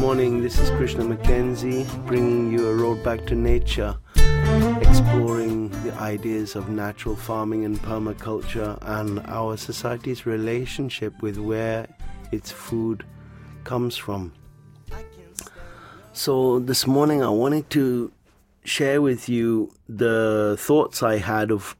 morning. This is Krishna Mackenzie bringing you a road back to nature, exploring the ideas of natural farming and permaculture and our society's relationship with where its food comes from. So this morning I wanted to share with you the thoughts I had of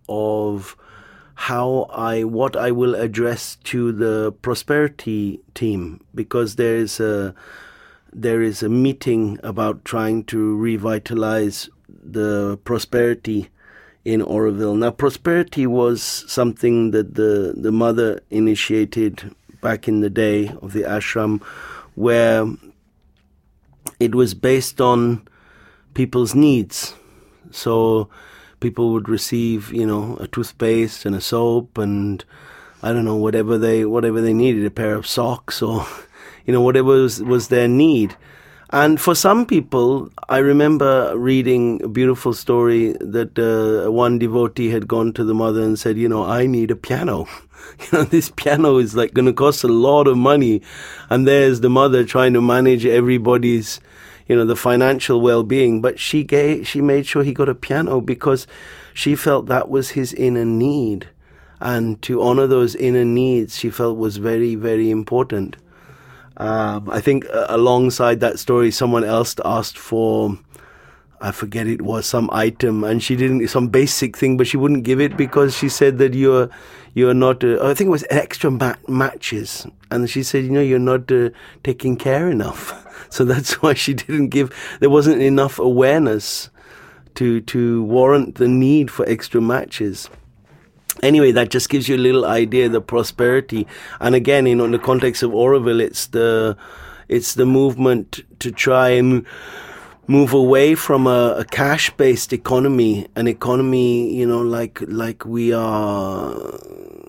what I will address to the prosperity team, because there is a meeting about trying to revitalize the prosperity in Oroville. Now, prosperity was something that the mother initiated back in the day of the ashram, where it was based on people's needs. So people would receive, a toothpaste and a soap and, I don't know, whatever they needed, a pair of socks or, whatever was their need. And for some people, I remember reading a beautiful story that one devotee had gone to the mother and said, I need a piano. This piano is like going to cost a lot of money. And there's the mother trying to manage everybody's the financial well-being, but she made sure he got a piano because she felt that was his inner need. And to honor those inner needs, she felt was very, very important. I think alongside that story, someone else asked for, I forget it was, some item, and she didn't, some basic thing, but she wouldn't give it because she said that you're not, I think it was extra matches. And she said, you're not taking care enough. So that's why she didn't give, there wasn't enough awareness to warrant the need for extra matches. Anyway, that just gives you a little idea of the prosperity. And again, in the context of Oroville, it's the movement to try and move away from a cash-based economy, an economy, like we are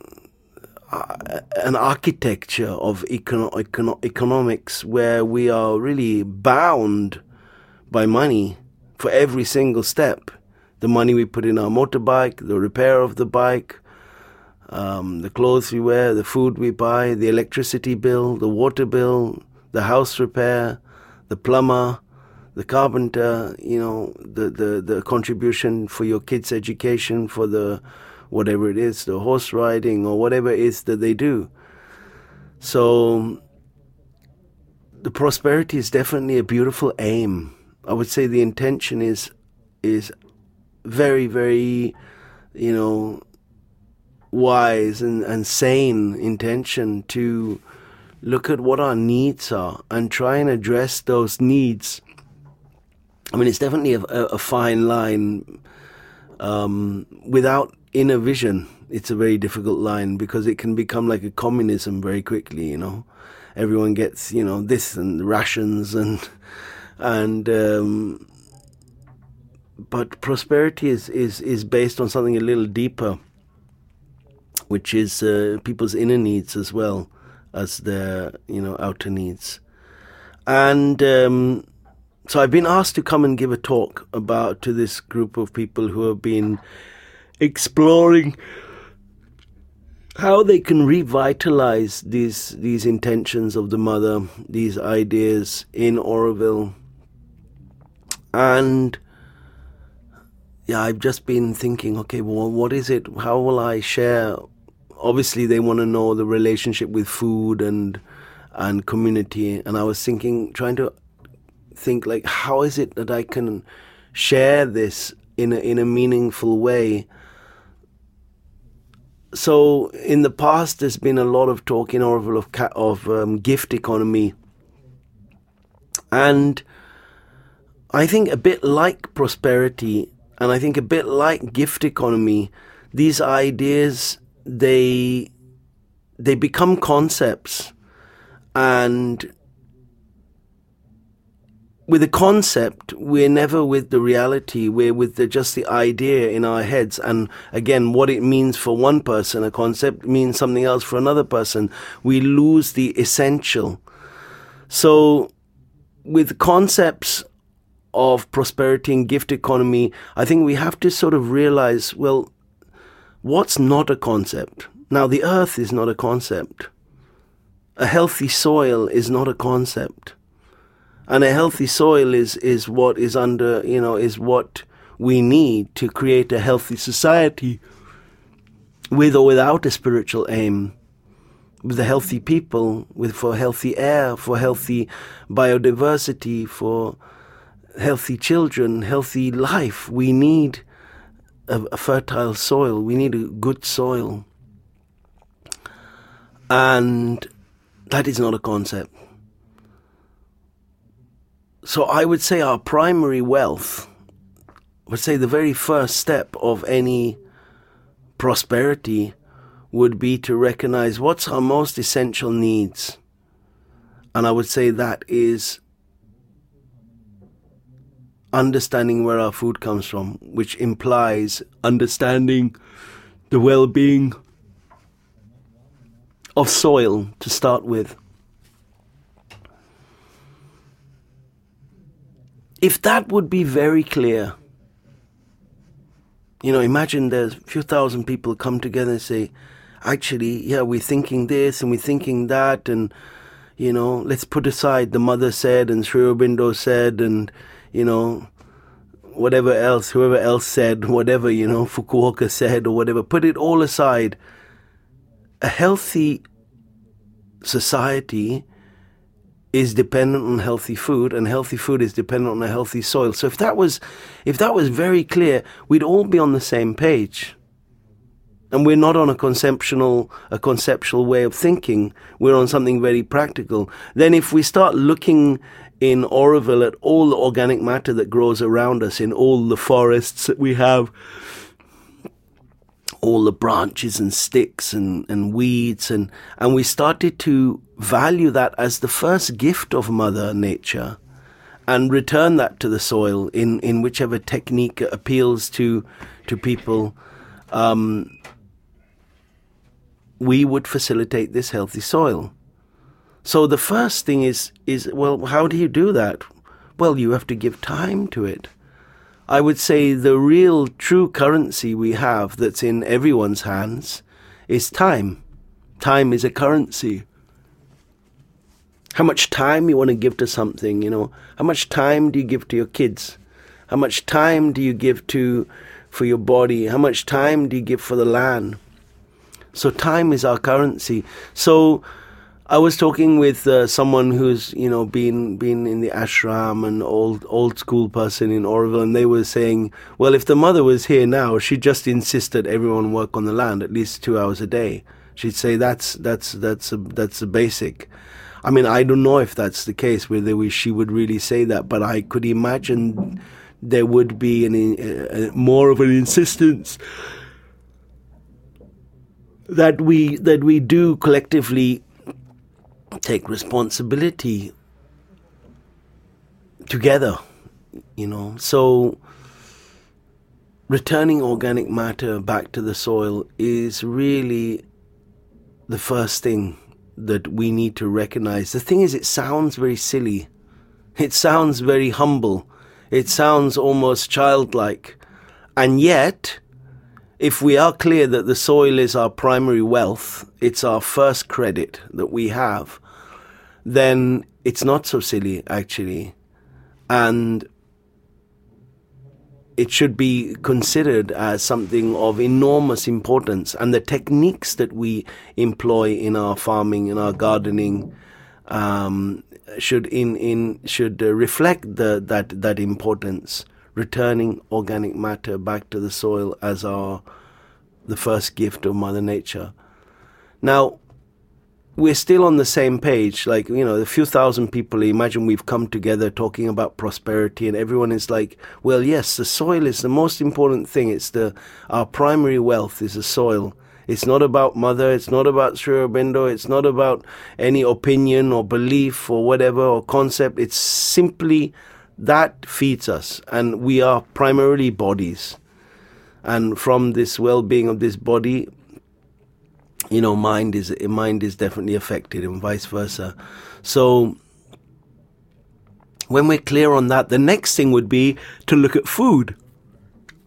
an architecture of economics where we are really bound by money for every single step. The money we put in our motorbike, the repair of the bike, the clothes we wear, the food we buy, the electricity bill, the water bill, the house repair, the plumber, the carpenter, the contribution for your kids' education, for the whatever it is, the horse riding or whatever it is that they do. So the prosperity is definitely a beautiful aim. I would say the intention is very, very, wise and sane intention to look at what our needs are and try and address those needs. I mean, it's definitely a fine line. Without inner vision, it's a very difficult line because it can become like a communism very quickly, Everyone gets, this and rations but prosperity is based on something a little deeper, which is people's inner needs as well as their, outer needs. And so I've been asked to come and give a talk to this group of people who have been exploring how they can revitalize these intentions of the mother, these ideas in Oroville. And I've just been thinking, okay, well, what is it? How will I share? Obviously, they want to know the relationship with food and community. And I was trying to think, like, how is it that I can share this in a meaningful way? So in the past, there's been a lot of talk in Oroville of gift economy. And I think a bit like prosperity, and I think a bit like gift economy, these ideas, they become concepts. And with a concept, we're never with the reality. We're with just the idea in our heads. And again, what it means for one person, a concept means something else for another person. We lose the essential. So with concepts of prosperity and gift economy, I think we have to sort of realize, well, what's not a concept? Now, the earth is not a concept. A healthy soil is not a concept. And a healthy soil is what is under, is what we need to create a healthy society, with or without a spiritual aim, with the healthy people, for healthy air, for healthy biodiversity, for healthy children, healthy life. We need a fertile soil. We need a good soil. And that is not a concept. So I would say our primary wealth, I would say the very first step of any prosperity would be to recognize what's our most essential needs. And I would say that is understanding where our food comes from, which implies understanding the well-being of soil to start with. If that would be very clear, imagine there's a few thousand people come together and say, actually, yeah, we're thinking this and we're thinking that, and, let's put aside the mother said and Sri Aurobindo said and, whatever else, whoever else said, whatever, Fukuoka said or whatever, put it all aside. A healthy society is dependent on healthy food, and healthy food is dependent on a healthy soil. So if that was very clear, we'd all be on the same page. And we're not on a conceptual way of thinking. We're on something very practical. Then if we start looking in Auroville at all the organic matter that grows around us, in all the forests that we have, all the branches and sticks and weeds, and we started to value that as the first gift of Mother Nature and return that to the soil in whichever technique appeals to people, we would facilitate this healthy soil. So the first thing is, well, how do you do that? Well, you have to give time to it. I would say the real true currency we have that's in everyone's hands is time. Time is a currency. How much time you want to give to something, How much time do you give to your kids? How much time do you give for your body? How much time do you give for the land? So time is our currency. So I was talking with someone who's, been in the ashram, an old school person in Auroville, and they were saying, well, if the mother was here now, she'd just insist that everyone work on the land at least 2 hours a day. She'd say that's a basic. I mean, I don't know if that's the case, whether she would really say that, but I could imagine there would be more of an insistence that we do collectively take responsibility together, So returning organic matter back to the soil is really the first thing that we need to recognize. The thing is, it sounds very silly. It sounds very humble. It sounds almost childlike. And yet, if we are clear that the soil is our primary wealth, it's our first credit that we have, then it's not so silly, actually. And it should be considered as something of enormous importance. And the techniques that we employ in our farming, in our gardening, should reflect that importance. Returning organic matter back to the soil as the first gift of Mother Nature. Now, we're still on the same page. Like, a few thousand people, imagine we've come together talking about prosperity, and everyone is like, well, yes, the soil is the most important thing. Our primary wealth is the soil. It's not about Mother, it's not about Sri Aurobindo, it's not about any opinion or belief or whatever, or concept. It's simply that feeds us, and we are primarily bodies. And from this well-being of this body, mind is definitely affected, and vice versa. So when we're clear on that, the next thing would be to look at food.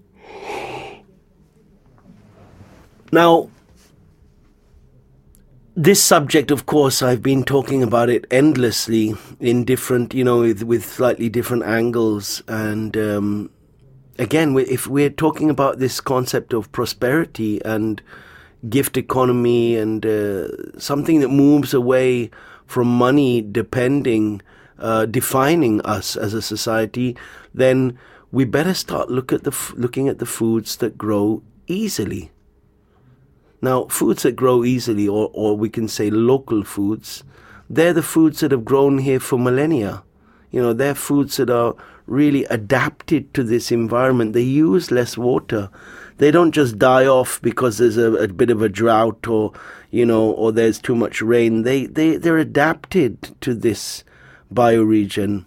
Now, This subject, of course, I've been talking about it endlessly in different, with slightly different angles. And again, if we're talking about this concept of prosperity and gift economy and something that moves away from money defining us as a society, then we better start looking at the foods that grow easily. Now, foods that grow easily, or we can say local foods, they're the foods that have grown here for millennia. They're foods that are really adapted to this environment. They use less water. They don't just die off because there's a bit of a drought or there's too much rain. They're adapted to this bioregion.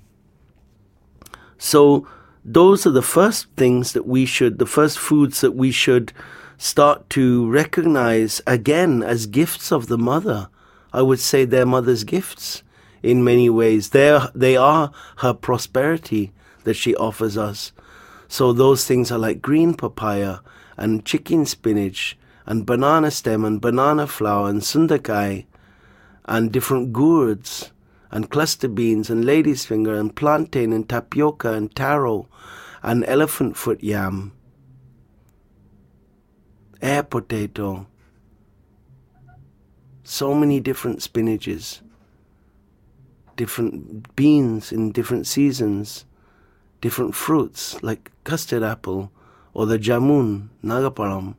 So those are the first foods that we should start to recognize again as gifts of the mother. I would say they're mother's gifts in many ways. They are her prosperity that she offers us. So those things are like green papaya and chicken spinach and banana stem and banana flower and sundakai and different gourds and cluster beans and lady's finger and plantain and tapioca and taro and elephant foot yam, air potato, so many different spinaches, different beans in different seasons, different fruits like custard apple or the jamun, nagaparam,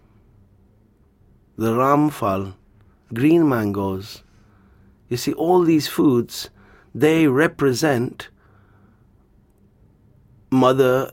the ramphal, green mangoes. You see, all these foods, they represent Mother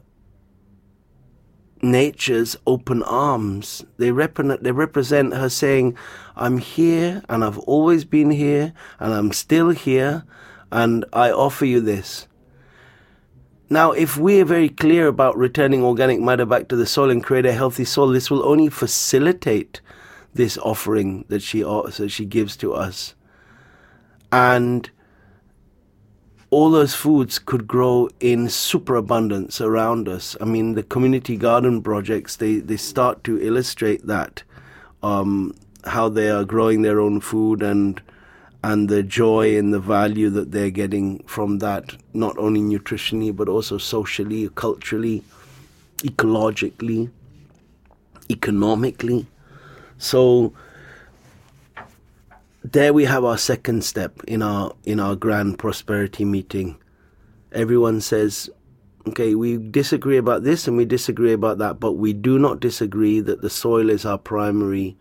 Nature's open arms. They represent her saying, I'm here and I've always been here and I'm still here and I offer you this. Now, if we're very clear about returning organic matter back to the soil and create a healthy soil, this will only facilitate this offering that she gives to us. And all those foods could grow in superabundance around us. I mean, the community garden projects, they start to illustrate that, how they are growing their own food and the joy and the value that they're getting from that, not only nutritionally, but also socially, culturally, ecologically, economically. So there we have our second step in our grand prosperity meeting. Everyone says, okay, we disagree about this and we disagree about that, but we do not disagree that the soil is our primary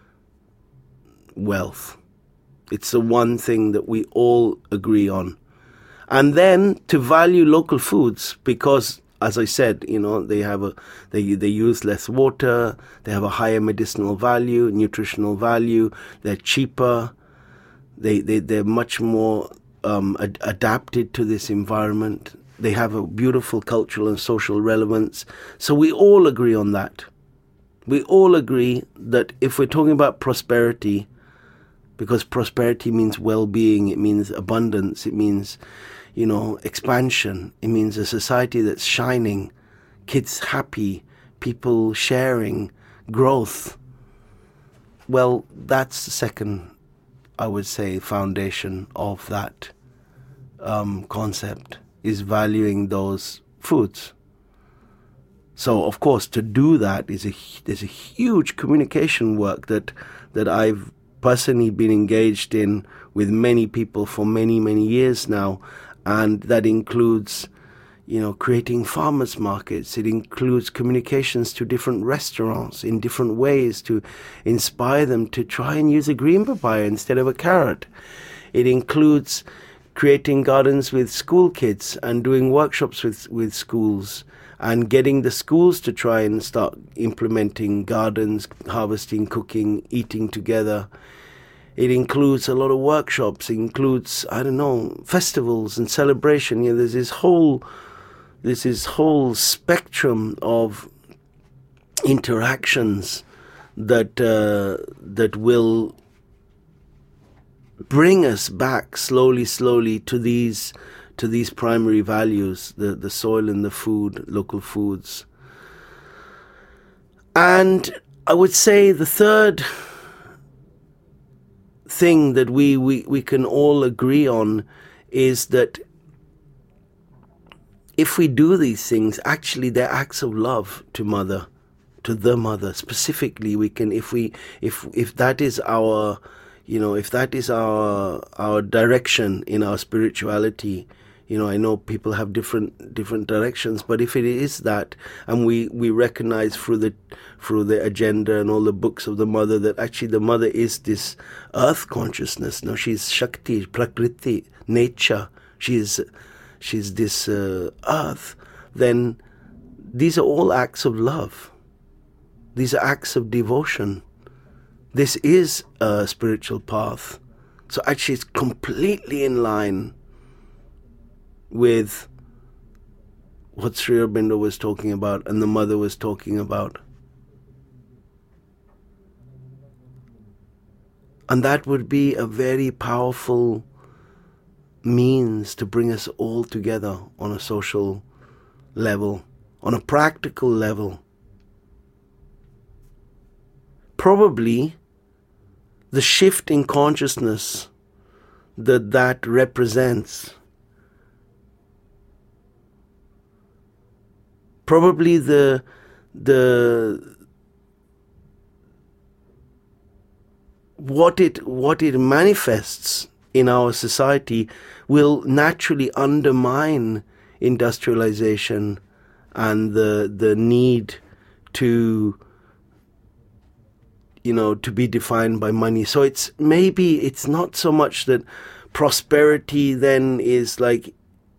wealth. It's the one thing that we all agree on. And then to value local foods because, as I said, they use less water, they have a higher medicinal value, nutritional value, they're cheaper, they're much more adapted to this environment, they have a beautiful cultural and social relevance. So we all agree on that. We all agree that if we're talking about prosperity, because prosperity means well-being, it means abundance, it means expansion. It means a society that's shining, kids happy, people sharing, growth. Well, that's the second, I would say, foundation of that concept, is valuing those foods. So, of course, to do that there's a huge communication work that I've personally been engaged in with many people for many, many years now. And that includes, creating farmers markets. It includes communications to different restaurants in different ways to inspire them to try and use a green papaya instead of a carrot. It includes creating gardens with school kids and doing workshops with schools and getting the schools to try and start implementing gardens, harvesting, cooking, eating together. It includes a lot of workshops. It includes, festivals and celebration. There's this whole spectrum of interactions that will bring us back slowly to these primary values: the soil and the food, local foods. And I would say the third thing that we can all agree on is that if we do these things, actually they're acts of love to the mother specifically. We can, if that is our, if that is our direction in our spirituality. I know people have different directions, but if it is that, and we recognize through the agenda and all the books of the mother that actually the mother is this earth consciousness. No, she's Shakti, Prakriti, nature. She's this earth. Then these are all acts of love. These are acts of devotion. This is a spiritual path. So actually it's completely in line with what Sri Aurobindo was talking about and the mother was talking about. And that would be a very powerful means to bring us all together on a social level, on a practical level. Probably the shift in consciousness that represents, probably what it manifests in our society will naturally undermine industrialization and the need to be defined by money. So it's not so much that prosperity then is like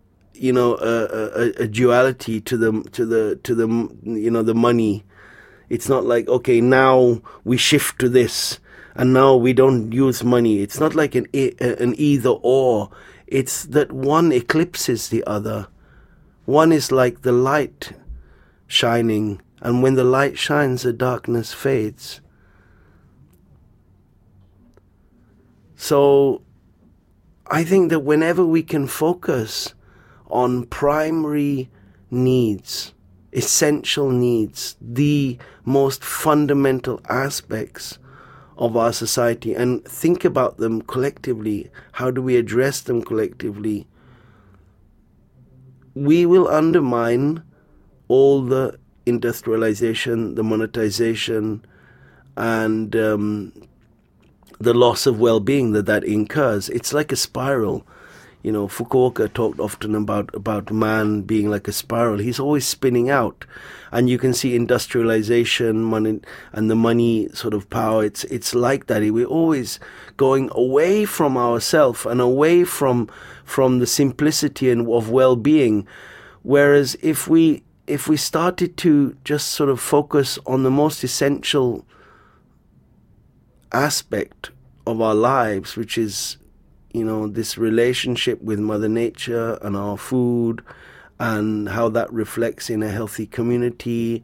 a duality to the money. It's not like, okay, now we shift to this and now we don't use money. It's not like an either or. It's that one eclipses the other. One is like the light shining, and when the light shines, the darkness fades. So I think that whenever we can focus on primary needs, essential needs, the most fundamental aspects of our society, and think about them collectively, how do we address them collectively, we will undermine all the industrialization, the monetization, and the loss of well-being that incurs. It's like a spiral. Fukuoka talked often about man being like a spiral. He's always spinning out. And you can see industrialization, money, and the money sort of power. It's like that. We're always going away from ourselves and away from the simplicity of well-being. Whereas if we started to just sort of focus on the most essential aspect of our lives, which is this relationship with Mother Nature and our food, and how that reflects in a healthy community,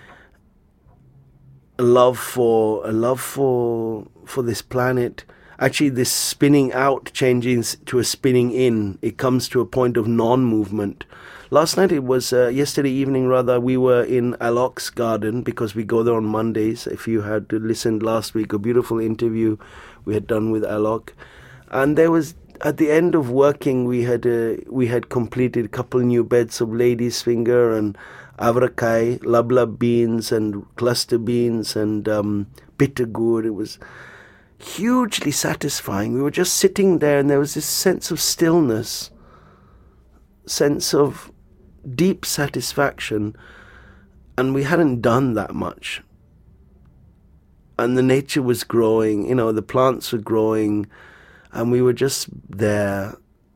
a love for this planet. Actually, this spinning out changes to a spinning in. It comes to a point of non-movement. Last night, it was yesterday evening rather, we were in Alok's garden because we go there on Mondays. If you had listened last week, a beautiful interview we had done with Alok. And there was, at the end of working, we had completed a couple new beds of lady's finger and avrakai, lablab beans and cluster beans and bitter gourd. It was hugely satisfying. We were just sitting there and there was this sense of stillness, sense of deep satisfaction, and we hadn't done that much. And the nature was growing, the plants were growing, and we were just there.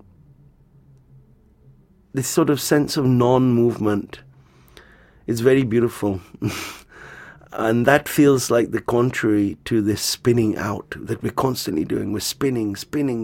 This sort of sense of non-movement is very beautiful. And that feels like the contrary to this spinning out that we're constantly doing. We're spinning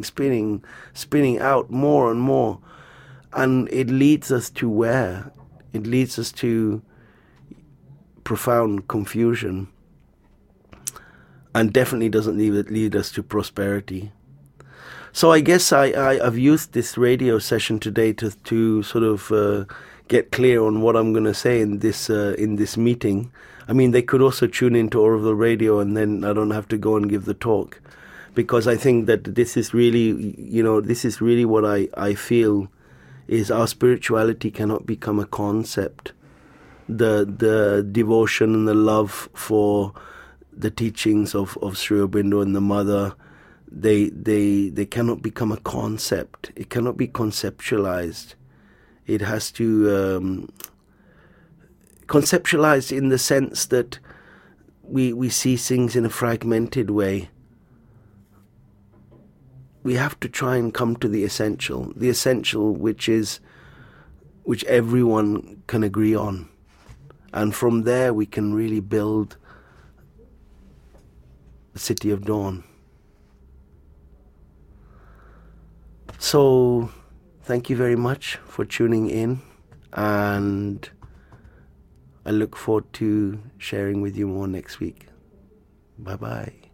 out more and more. And it leads us to where? It leads us to profound confusion. And definitely doesn't lead us to prosperity. So I guess I've used this radio session today to sort of get clear on what I'm going to say in this meeting. I mean, they could also tune into Oroville Radio and then I don't have to go and give the talk. because I think that this is really, this is really what I feel is our spirituality cannot become a concept. The devotion and the love for the teachings of Sri Aurobindo and the mother, they cannot become a concept. It cannot be conceptualized. It has to conceptualized in the sense that we see things in a fragmented way. We have to try and come to the essential which everyone can agree on. And from there we can really build the City of Dawn. So, thank you very much for tuning in, and I look forward to sharing with you more next week. Bye-bye.